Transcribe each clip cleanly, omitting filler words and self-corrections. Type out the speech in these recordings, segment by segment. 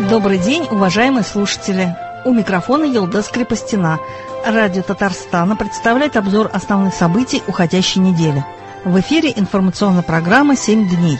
Добрый день, уважаемые слушатели! У микрофона Елдас Крепостина. Радио Татарстана представляет обзор основных событий уходящей недели. В эфире информационная программа «7 дней».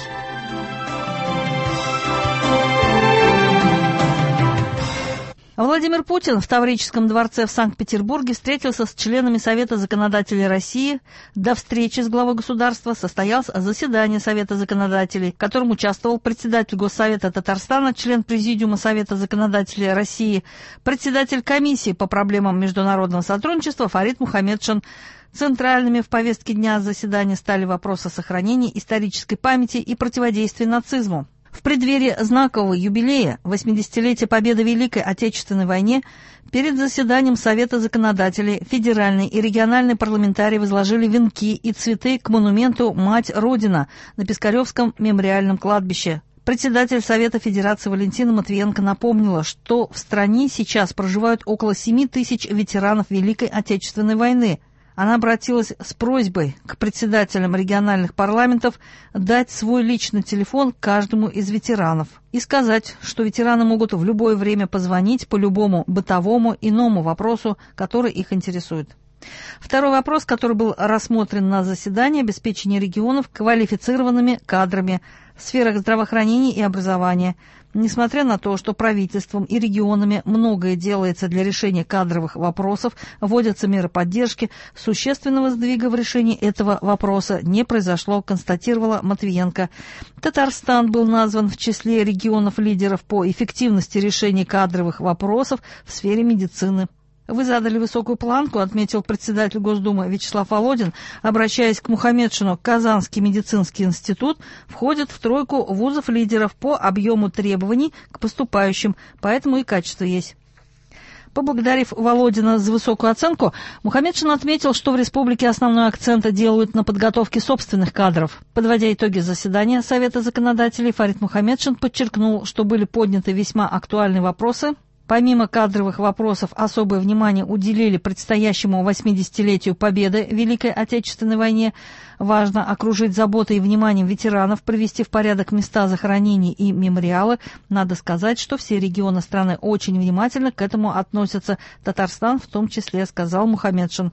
Владимир Путин в Таврическом дворце в Санкт-Петербурге встретился с членами Совета законодателей России. До встречи с главой государства состоялось заседание Совета законодателей, в котором участвовал председатель Госсовета Татарстана, член Президиума Совета законодателей России, председатель комиссии по проблемам международного сотрудничества Фарид Мухаммедшин. Центральными в повестке дня заседания стали вопросы сохранения исторической памяти и противодействия нацизму. В преддверии знакового юбилея 80-летия победы в Великой Отечественной войне перед заседанием Совета законодателей федеральные и региональные парламентарии возложили венки и цветы к монументу «Мать Родина» на Пискаревском мемориальном кладбище. Председатель Совета Федерации Валентина Матвиенко напомнила, что в стране сейчас проживают около 7 тысяч ветеранов Великой Отечественной войны. Она обратилась с просьбой к председателям региональных парламентов дать свой личный телефон каждому из ветеранов и сказать, что ветераны могут в любое время позвонить по любому бытовому иному вопросу, который их интересует. Второй вопрос, который был рассмотрен на заседании, обеспечение регионов квалифицированными кадрами в сферах здравоохранения и образования. Несмотря на то, что правительством и регионами многое делается для решения кадровых вопросов, вводятся меры поддержки, существенного сдвига в решении этого вопроса не произошло, констатировала Матвиенко. Татарстан был назван в числе регионов-лидеров по эффективности решения кадровых вопросов в сфере медицины. «Вы задали высокую планку», — отметил председатель Госдумы Вячеслав Володин, обращаясь к Мухаммедшину. Казанский медицинский институт входит в тройку вузов-лидеров по объему требований к поступающим, поэтому и качество есть. Поблагодарив Володина за высокую оценку, Мухаммедшин отметил, что в республике основной акцент делают на подготовке собственных кадров. Подводя итоги заседания Совета законодателей, Фарид Мухаммедшин подчеркнул, что были подняты весьма актуальные вопросы. Помимо кадровых вопросов, особое внимание уделили предстоящему 80-летию победы в Великой Отечественной войне. Важно окружить заботой и вниманием ветеранов, привести в порядок места захоронений и мемориалы. Надо сказать, что все регионы страны очень внимательно к этому относятся. Татарстан в том числе, сказал Мухаммедшин.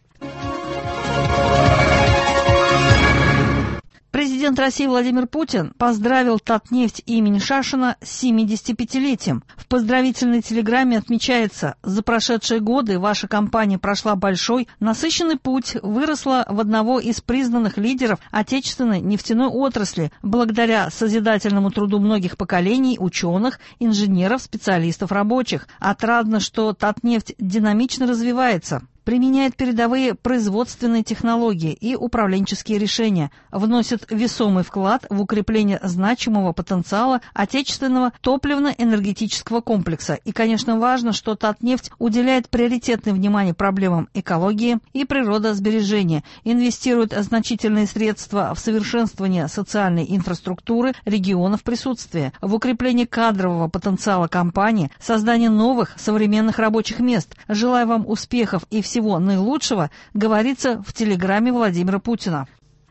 Президент России Владимир Путин поздравил Татнефть имени Шашина с 75-летием. В поздравительной телеграмме отмечается: «За прошедшие годы ваша компания прошла большой, насыщенный путь, выросла в одного из признанных лидеров отечественной нефтяной отрасли, благодаря созидательному труду многих поколений ученых, инженеров, специалистов, рабочих. Отрадно, что Татнефть динамично развивается, применяет передовые производственные технологии и управленческие решения, вносит весомый вклад в укрепление значимого потенциала отечественного топливно-энергетического комплекса. И, конечно, важно, что Татнефть уделяет приоритетное внимание проблемам экологии и природосбережения, инвестирует значительные средства в совершенствование социальной инфраструктуры регионов присутствия, в укрепление кадрового потенциала компании, создание новых современных рабочих мест. Желаю вам успехов и всего наилучшего», говорится в телеграмме Владимира Путина.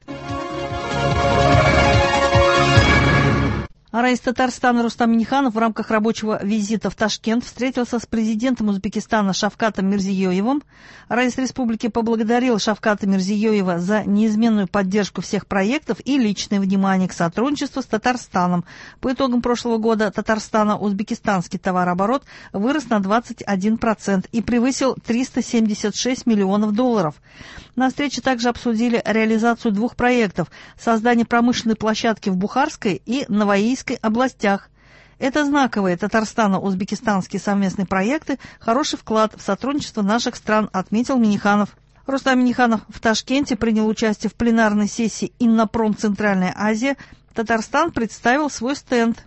Раис Татарстана Рустам Минниханов в рамках рабочего визита в Ташкент встретился с президентом Узбекистана Шавкатом Мирзиёевым. Раис республики поблагодарил Шавката Мирзиёева за неизменную поддержку всех проектов и личное внимание к сотрудничеству с Татарстаном. По итогам прошлого года Татарстано-узбекистанский товарооборот вырос на 21% и превысил $376 миллионов. На встрече также обсудили реализацию двух проектов – создание промышленной площадки в Бухарской и Новоийской областях. Это знаковые татарстано-узбекистанские совместные проекты, хороший вклад в сотрудничество наших стран, отметил Минниханов. Рустам Минниханов в Ташкенте принял участие в пленарной сессии «Иннопром. Центральная Азия». Татарстан представил свой стенд.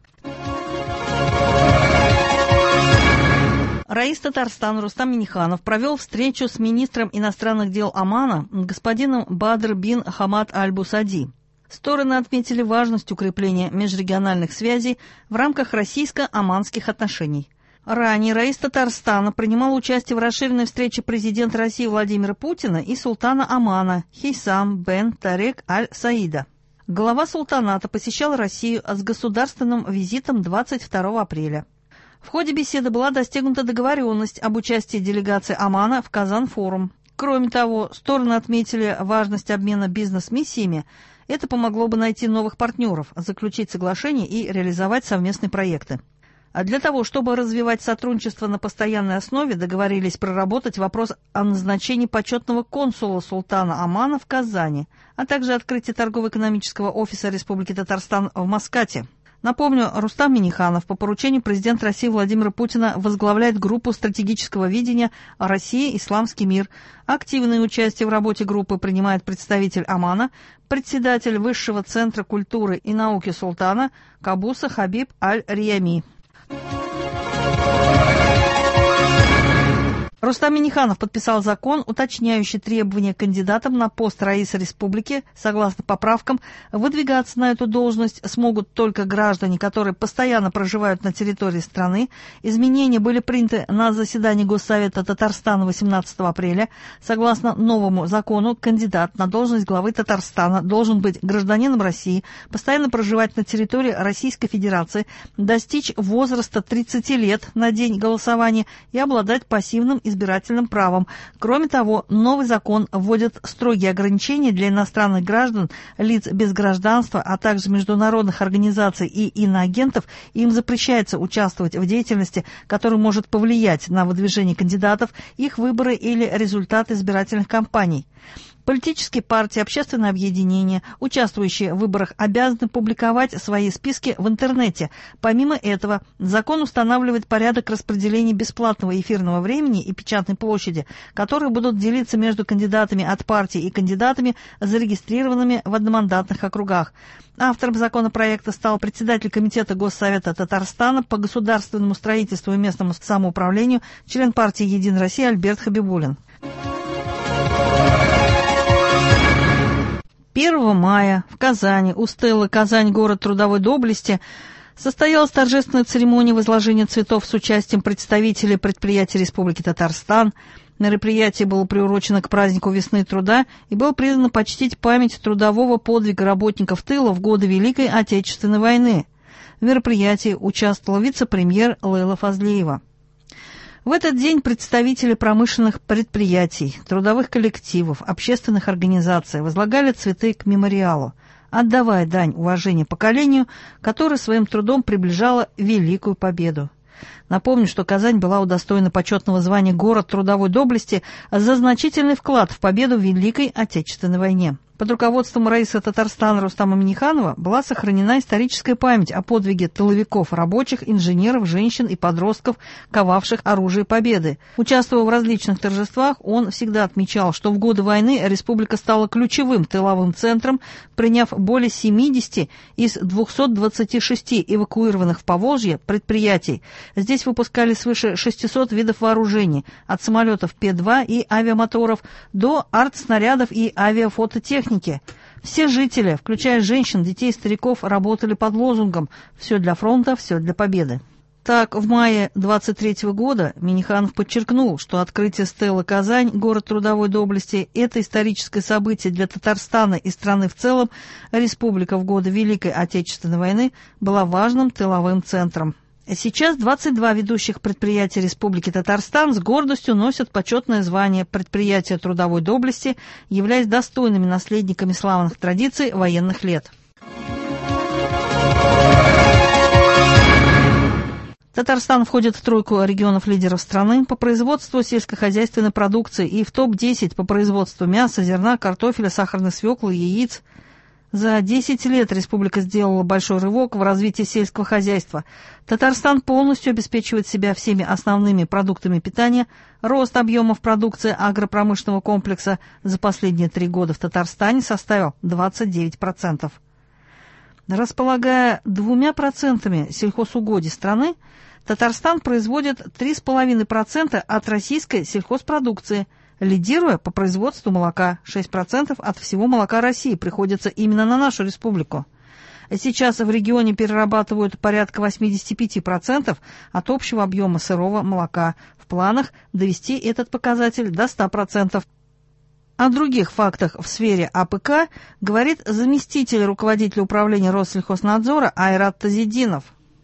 Раис Татарстана Рустам Минниханов провел встречу с министром иностранных дел Омана господином Бадр бин Хамад аль-Бусади. Стороны отметили важность укрепления межрегиональных связей в рамках российско-оманских отношений. Ранее Раис Татарстана принимал участие в расширенной встрече президента России Владимира Путина и султана Омана Хейсам бен Тарек аль-Саида. Глава султаната посещал Россию с государственным визитом 22 апреля. В ходе беседы была достигнута договоренность об участии делегации Омана в Казан-форум. Кроме того, стороны отметили важность обмена бизнес-миссиями. Это помогло бы найти новых партнеров, заключить соглашения и реализовать совместные проекты. А для того, чтобы развивать сотрудничество на постоянной основе, договорились проработать вопрос о назначении почетного консула султана Омана в Казани, а также открытие торгово-экономического офиса Республики Татарстан в Маскате. Напомню, Рустам Минниханов по поручению президента России Владимира Путина возглавляет группу стратегического видения «Россия. Исламский мир». Активное участие в работе группы принимает представитель Омана, председатель Высшего центра культуры и науки султана Кабуса Хабиб Аль-Риями. Рустам Минниханов подписал закон, уточняющий требования кандидатам на пост раиса республики. Согласно поправкам, выдвигаться на эту должность смогут только граждане, которые постоянно проживают на территории страны. Изменения были приняты на заседании Госсовета Татарстана 18 апреля. Согласно новому закону, кандидат на должность главы Татарстана должен быть гражданином России, постоянно проживать на территории Российской Федерации, достичь возраста 30 лет на день голосования и обладать пассивным избирательным правом. Кроме того, новый закон вводит строгие ограничения для иностранных граждан, лиц без гражданства, а также международных организаций и иноагентов. Им запрещается участвовать в деятельности, которая может повлиять на выдвижение кандидатов, их выборы или результаты избирательных кампаний. Политические партии, общественные объединения, участвующие в выборах, обязаны публиковать свои списки в интернете. Помимо этого, закон устанавливает порядок распределения бесплатного эфирного времени и печатной площади, которые будут делиться между кандидатами от партий и кандидатами, зарегистрированными в одномандатных округах. Автором законопроекта стал председатель Комитета Госсовета Татарстана по государственному строительству и местному самоуправлению, член партии «Единая Россия» Альберт Хабибуллин. 1 мая в Казани, у стелы «Казань. Город трудовой доблести» состоялась торжественная церемония возложения цветов с участием представителей предприятий Республики Татарстан. Мероприятие было приурочено к празднику весны и труда и было призвано почтить память трудового подвига работников тыла в годы Великой Отечественной войны. В мероприятии участвовала вице-премьер Лейла Фазлиева. В этот день представители промышленных предприятий, трудовых коллективов, общественных организаций возлагали цветы к мемориалу, отдавая дань уважения поколению, которое своим трудом приближало великую победу. Напомню, что Казань была удостоена почетного звания «Город трудовой доблести» за значительный вклад в победу в Великой Отечественной войне. Под руководством раиса Татарстана Рустама Минниханова была сохранена историческая память о подвиге тыловиков, рабочих, инженеров, женщин и подростков, ковавших оружие победы. Участвуя в различных торжествах, он всегда отмечал, что в годы войны республика стала ключевым тыловым центром, приняв более 70 из 226 эвакуированных в Поволжье предприятий. Здесь выпускали свыше 600 видов вооружений, от самолетов П-2 и авиамоторов до артснарядов и авиафототехники. Все жители, включая женщин, детей и стариков, работали под лозунгом «Все для фронта, все для победы». Так, в мае 23 года Минниханов подчеркнул, что открытие стелы «Казань. Город трудовой доблести» – это историческое событие для Татарстана и страны в целом. Республика в годы Великой Отечественной войны была важным тыловым центром. Сейчас 22 ведущих предприятия Республики Татарстан с гордостью носят почетное звание предприятия трудовой доблести, являясь достойными наследниками славных традиций военных лет. Татарстан входит в тройку регионов-лидеров страны по производству сельскохозяйственной продукции и в топ-10 по производству мяса, зерна, картофеля, сахарной свеклы, яиц. За 10 лет республика сделала большой рывок в развитии сельского хозяйства. Татарстан полностью обеспечивает себя всеми основными продуктами питания. Рост объемов продукции агропромышленного комплекса за последние 3 года в Татарстане составил 29%. Располагая 2% сельхозугодий страны, Татарстан производит 3,5% от российской сельхозпродукции, лидируя по производству молока. 6% от всего молока России приходится именно на нашу республику. Сейчас в регионе перерабатывают порядка 85% от общего объема сырого молока. В планах довести этот показатель до 100%. О других фактах в сфере АПК говорит заместитель руководителя управления Россельхознадзора Айрат Тазидинов.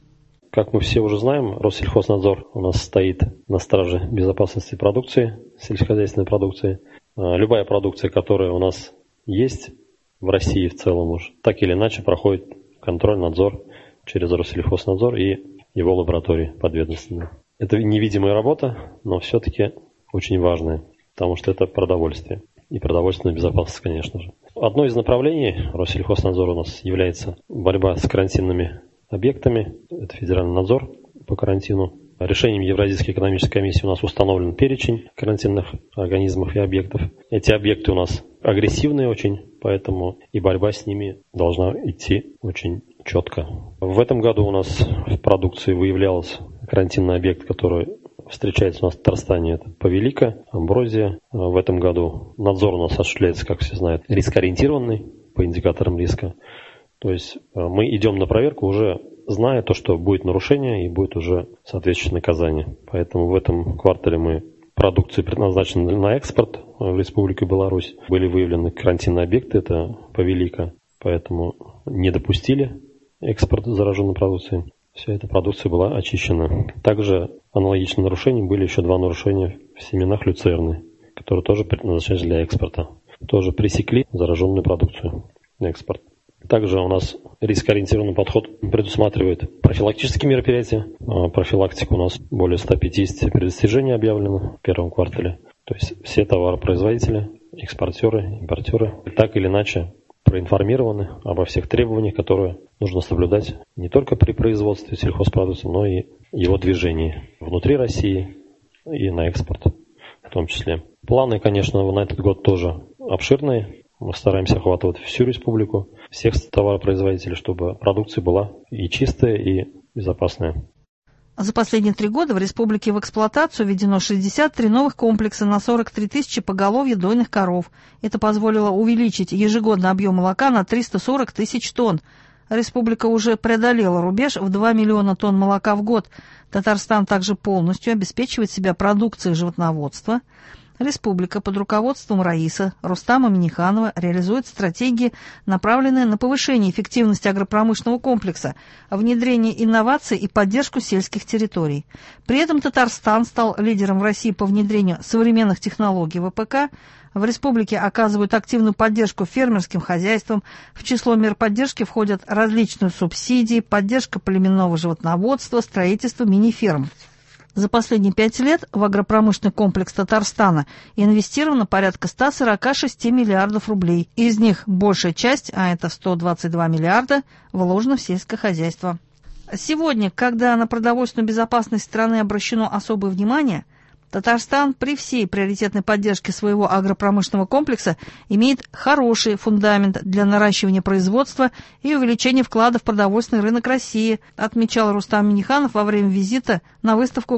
Как мы все уже знаем, Россельхознадзор у нас стоит на страже безопасности продукции, сельскохозяйственной продукции. Любая продукция, которая у нас есть в России в целом уже, так или иначе проходит контроль, надзор через Россельхознадзор и его лаборатории подведомственные. Это невидимая работа, но все-таки очень важная, потому что это продовольствие и продовольственная безопасность, конечно же. Одно из направлений Россельхознадзора у нас является борьба с карантинными объектами. Это федеральный надзор по карантину. Решением Евразийской экономической комиссии у нас установлен перечень карантинных организмов и объектов. Эти объекты у нас агрессивные очень, поэтому и борьба с ними должна идти очень четко. В этом году у нас в продукции выявлялся карантинный объект, который встречается у нас в Татарстане, это Повелика, Амброзия. В этом году надзор у нас осуществляется, как все знают, рискоориентированный по индикаторам риска. То есть мы идем на проверку уже зная то, что будет нарушение и будет уже соответствующее наказание. Поэтому в этом квартале мы продукции, предназначенной на экспорт в Республику Беларусь, были выявлены карантинные объекты, это Повелика, поэтому не допустили экспорт зараженной продукции. Вся эта продукция была очищена. Также аналогичным нарушением были еще 2 нарушения в семенах люцерны, которые тоже предназначались для экспорта. Тоже пресекли зараженную продукцию на экспорт. Также у нас рискоориентированный подход предусматривает профилактические мероприятия. Профилактика у нас более 150 предостережений объявлено в первом квартале. То есть все товаропроизводители, экспортеры, импортеры так или иначе проинформированы обо всех требованиях, которые нужно соблюдать не только при производстве сельхозпродукции, но и его движении внутри России и на экспорт в том числе. Планы, конечно, на этот год тоже обширные. Мы стараемся охватывать всю республику, всех товаропроизводителей, чтобы продукция была и чистая, и безопасная. За последние 3 года в республике в эксплуатацию введено 63 новых комплекса на 43 тысячи поголовья дойных коров. Это позволило увеличить ежегодный объем молока на 340 тысяч тонн. Республика уже преодолела рубеж в 2 миллиона тонн молока в год. Татарстан также полностью обеспечивает себя продукцией животноводства. Республика под руководством Раиса Рустама Минниханова реализует стратегии, направленные на повышение эффективности агропромышленного комплекса, внедрение инноваций и поддержку сельских территорий. При этом Татарстан стал лидером в России по внедрению современных технологий ВПК. В республике оказывают активную поддержку фермерским хозяйствам. В число мер поддержки входят различные субсидии, поддержка племенного животноводства, строительство мини-ферм. За последние 5 лет в агропромышленный комплекс Татарстана инвестировано порядка 146 миллиардов рублей. Из них большая часть, а это 122 миллиарда, вложена в сельское хозяйство. Сегодня, когда на продовольственную безопасность страны обращено особое внимание, Татарстан при всей приоритетной поддержке своего агропромышленного комплекса имеет хороший фундамент для наращивания производства и увеличения вклада в продовольственный рынок России, отмечал Рустам Минниханов во время визита на выставку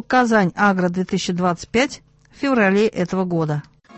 «Казань-Агро-2025» в феврале этого года.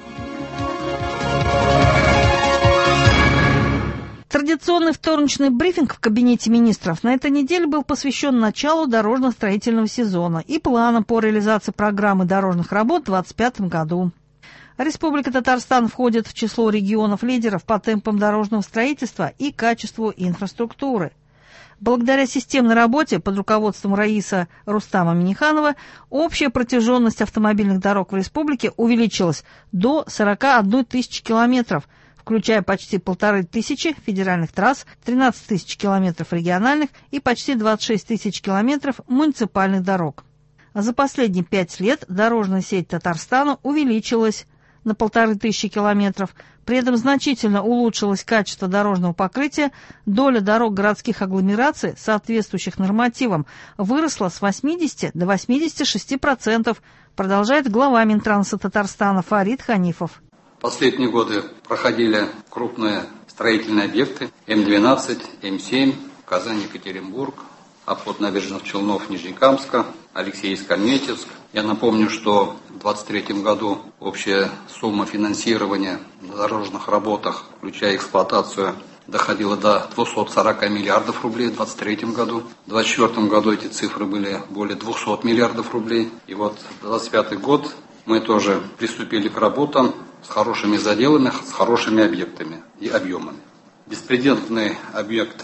Традиционный вторничный брифинг в кабинете министров на этой неделе был посвящен началу дорожно-строительного сезона и планам по реализации программы дорожных работ в 2025 году. Республика Татарстан входит в число регионов-лидеров по темпам дорожного строительства и качеству инфраструктуры. Благодаря системной работе под руководством Раиса Рустама Минниханова общая протяженность автомобильных дорог в республике увеличилась до 41 тысячи километров, включая почти 1500 федеральных трасс, 13 тысяч километров региональных и почти 26 тысяч километров муниципальных дорог. За последние 5 лет дорожная сеть Татарстана увеличилась на 1500 километров, при этом значительно улучшилось качество дорожного покрытия, доля дорог городских агломераций, соответствующих нормативам, выросла с 80 до 86%, продолжает глава Минтранса Татарстана Фарид Ханифов. В последние годы проходили крупные строительные объекты М-12, М-7, Казань-Екатеринбург, обход набережных Челнов Нижнекамска, Алексеевск-Альметьевск. Я напомню, что в 2023 году общая сумма финансирования на дорожных работах, включая эксплуатацию, доходила до 240 миллиардов рублей в 2023 году. В 2024 году эти цифры были более 200 миллиардов рублей. И вот 2025 год мы тоже приступили к работам с хорошими заделами, с хорошими объектами и объемами. Беспрецедентный объект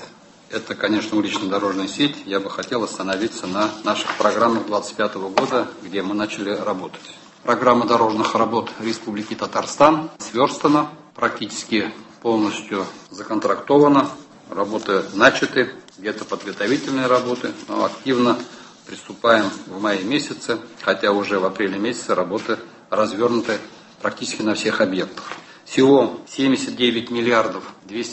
это, конечно, улично-дорожная сеть. Я бы хотел остановиться на наших программах 2025 года, где мы начали работать. Программа дорожных работ Республики Татарстан сверстана, практически полностью законтрактована. Работы начаты, где-то подготовительные работы, но активно приступаем в мае месяце, хотя уже в апреле месяце работы развернуты практически на всех объектах. Всего 79 миллиардов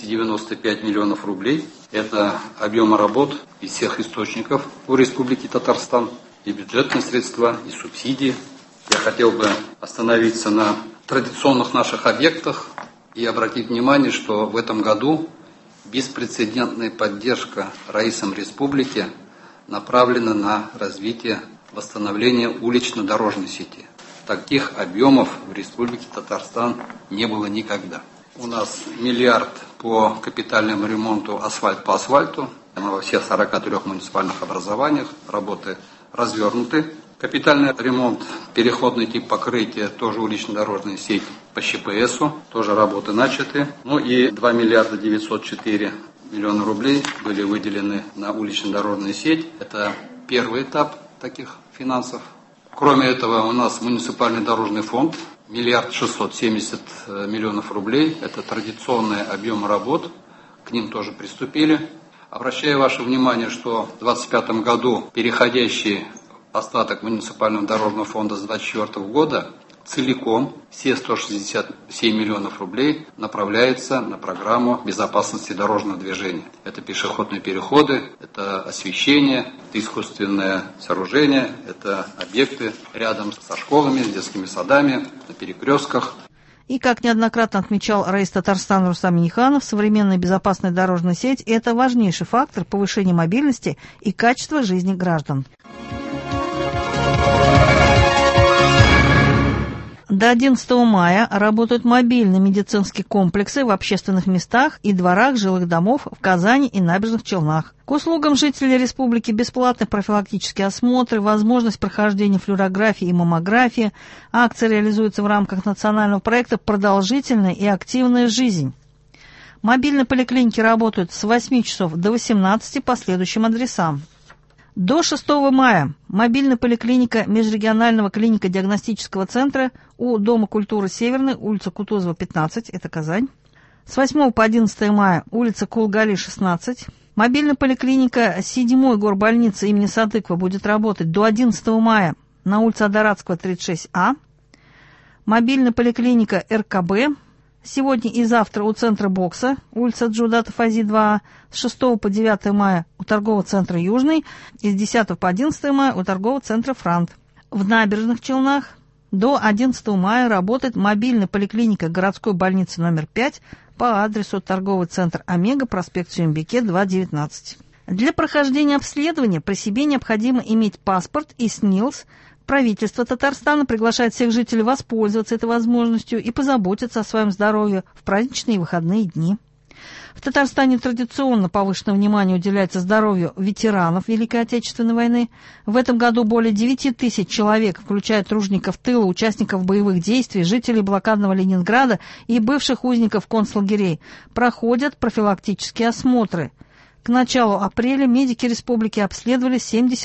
295 миллионов рублей. Это объемы работ из всех источников у Республики Татарстан. И бюджетные средства, и субсидии. Я хотел бы остановиться на традиционных наших объектах и обратить внимание, что в этом году беспрецедентная поддержка Раисом Республики направлена на развитие, восстановление улично-дорожной сети. Таких объемов в Республике Татарстан не было никогда. У нас миллиард по капитальному ремонту асфальт по асфальту. Во всех 43 муниципальных образованиях работы развернуты. Капитальный ремонт, переходный тип покрытия, тоже улично-дорожная сеть по ЩПСу, тоже работы начаты. Ну и 2 миллиарда 904 миллиона рублей были выделены на улично-дорожную сеть. Это первый этап таких финансов. Кроме этого, у нас муниципальный дорожный фонд, 1 670 миллионов рублей. Это традиционные объемы работ, к ним тоже приступили. Обращаю ваше внимание, что в 2025 году переходящий остаток муниципального дорожного фонда с 2024 года целиком, все 167 миллионов рублей, направляется на программу безопасности дорожного движения. Это пешеходные переходы, это освещение, это искусственное сооружение, это объекты рядом со школами, с детскими садами, на перекрестках. И, как неоднократно отмечал Раис Татарстана Рустам Минниханов, современная безопасная дорожная сеть – это важнейший фактор повышения мобильности и качества жизни граждан. До 11 мая работают мобильные медицинские комплексы в общественных местах и дворах жилых домов в Казани и Набережных Челнах. К услугам жителей республики бесплатные профилактические осмотры, возможность прохождения флюорографии и маммографии. Акция реализуется в рамках национального проекта «Продолжительная и активная жизнь». Мобильные поликлиники работают с 8 часов до 18 по следующим адресам. До 6 мая мобильная поликлиника Межрегионального клинико-диагностического центра у Дома культуры Северный, улица Кутузова, 15, это Казань. С 8 по 11 мая улица Кулгали, 16. Мобильная поликлиника 7-й горбольницы имени Садыкова будет работать до 11 мая на улице Адаратского, 36А. Мобильная поликлиника РКБ сегодня и завтра у центра бокса, улица Джудата Фази, 2А, с 6 по 9 мая у торгового центра Южный и с 10 по 11 мая у торгового центра Франт. В Набережных Челнах до 11 мая работает мобильная поликлиника городской больницы номер 5 по адресу торговый центр Омега, проспект Сюмбике, 2/19. Для прохождения обследования при себе необходимо иметь паспорт и СНИЛС. Правительство Татарстана приглашает всех жителей воспользоваться этой возможностью и позаботиться о своем здоровье в праздничные и выходные дни. В Татарстане традиционно повышенное внимание уделяется здоровью ветеранов Великой Отечественной войны. В этом году более 9 тысяч человек, включая тружеников тыла, участников боевых действий, жителей блокадного Ленинграда и бывших узников концлагерей, проходят профилактические осмотры. К началу апреля медики республики обследовали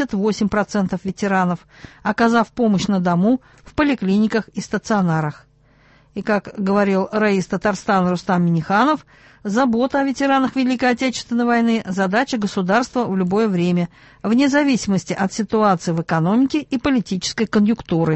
78% ветеранов, оказав помощь на дому, в поликлиниках и стационарах. И, как говорил Раис Татарстана Рустам Минниханов, забота о ветеранах Великой Отечественной войны – задача государства в любое время, вне зависимости от ситуации в экономике и политической конъюнктуры.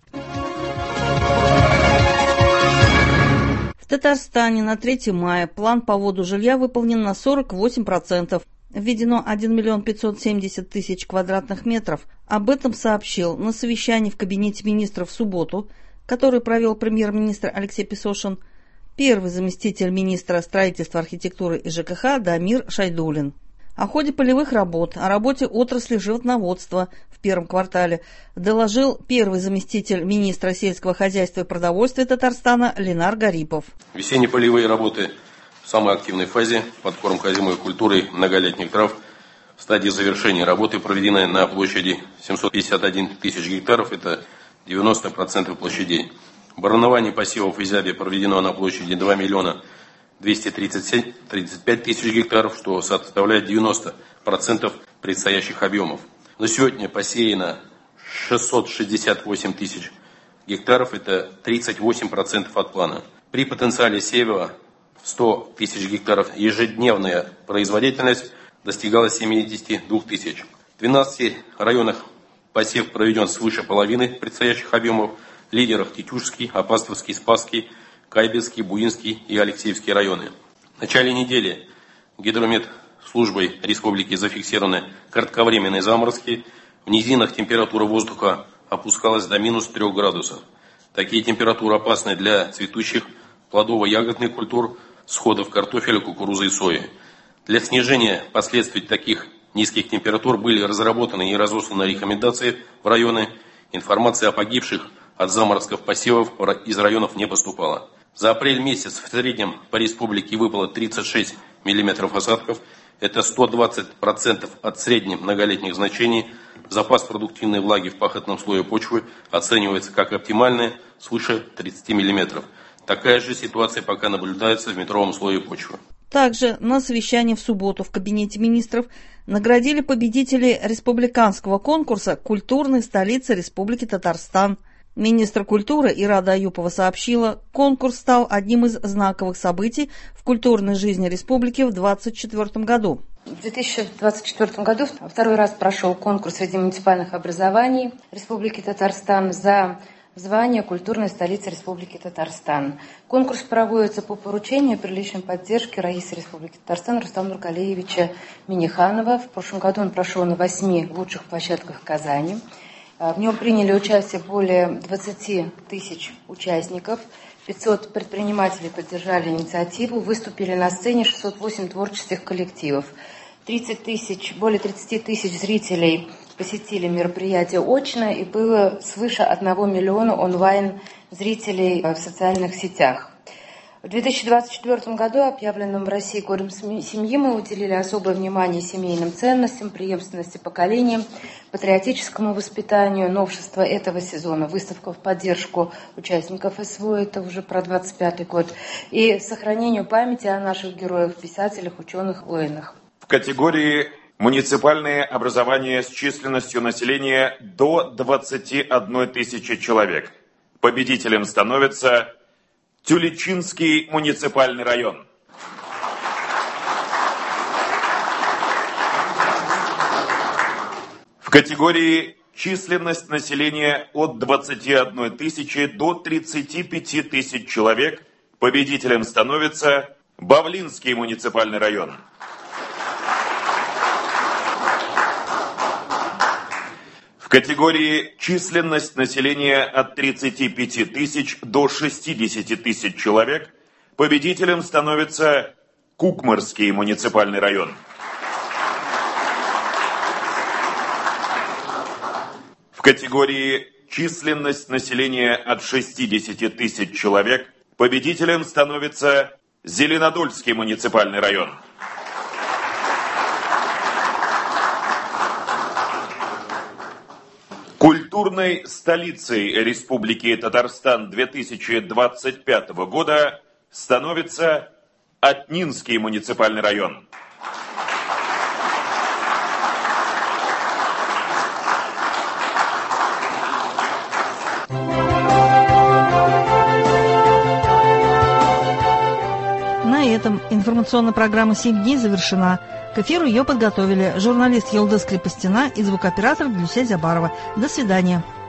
В Татарстане на 3 мая план по вводу жилья выполнен на 48%. Введено 1 570 000 квадратных метров. Об этом сообщил на совещании в Кабинете министров в субботу, который провел премьер-министр Алексей Песошин, первый заместитель министра строительства, архитектуры и ЖКХ Дамир Шайдуллин. О ходе полевых работ, о работе отрасли животноводства в первом квартале доложил первый заместитель министра сельского хозяйства и продовольствия Татарстана Ленар Гарипов. Весенние полевые работы в самой активной фазе, подкормка зимой культурой многолетних трав. В стадии завершения работы проведена на площади 751 тысяч гектаров, это 90% площадей. Баранование посевов изябия проведено на площади 2 235 тысяч гектаров, что составляет 90% предстоящих объемов. На сегодня посеяно 668 тысяч гектаров, это 38% от плана. При потенциале сева в 100 тысяч гектаров ежедневная производительность достигала 72 тысяч. В 12 районах посев проведен свыше половины предстоящих объемов. В лидерах Тетюшский, Апастовский, Спасский, Кайбецкий, Буинский и Алексеевский районы. В начале недели Гидрометслужбой республики зафиксированы кратковременные заморозки. В низинах температура воздуха опускалась до минус 3 градусов. Такие температуры опасны для цветущих плодово-ягодных культур, всходов картофеля, кукурузы и сои. Для снижения последствий таких низких температур были разработаны и разосланы рекомендации в районы. Информация о погибших от заморозков посевов из районов не поступала. За апрель месяц в среднем по республике выпало 36 мм осадков. Это 120% от средних многолетних значений. Запас продуктивной влаги в пахотном слое почвы оценивается как оптимальный, свыше 30 мм. Такая же ситуация пока наблюдается в метровом слое почвы. Также на совещании в субботу в Кабинете министров наградили победителей республиканского конкурса «Культурной столицы Республики Татарстан». Министр культуры Ирада Аюпова сообщила, конкурс стал одним из знаковых событий в культурной жизни республики в 2024 году. В 2024 году второй раз прошел конкурс среди муниципальных образований Республики Татарстан за звание культурной столицы Республики Татарстан. Конкурс проводится по поручению при личной поддержке Раисы Республики Татарстан Рустама Нургалиевича Миниханова. В прошлом году он прошел на 8 лучших площадках Казани. В нем приняли участие более 20 тысяч участников. 500 предпринимателей поддержали инициативу, выступили на сцене 608 творческих коллективов. Более 30 тысяч зрителей посетили мероприятие очно, и было свыше 1 миллиона онлайн-зрителей в социальных сетях. В 2024 году, объявленном в России годом семьи, мы уделили особое внимание семейным ценностям, преемственности поколений, патриотическому воспитанию. Новшество этого сезона — выставка в поддержку участников СВО, это уже про 25-й год, и сохранению памяти о наших героях, писателях, ученых, воинах. В категории «Муниципальные образования с численностью населения до 21 тысячи человек» победителем становится Тюлечинский муниципальный район. В категории «Численность населения от 21 тысячи до 35 тысяч человек» победителем становится Бавлинский муниципальный район. В категории «Численность населения от 35 тысяч до 60 тысяч человек» победителем становится Кукмарский муниципальный район. В категории «Численность населения от 60 тысяч человек» победителем становится Зеленодольский муниципальный район. Культурной столицей Республики Татарстан 2025 года становится Атнинский муниципальный район. На этом информационная программа «7 дней» завершена. К эфиру ее подготовили журналист Елдыс Крепостина и звукооператор Люся Зябарова. До свидания.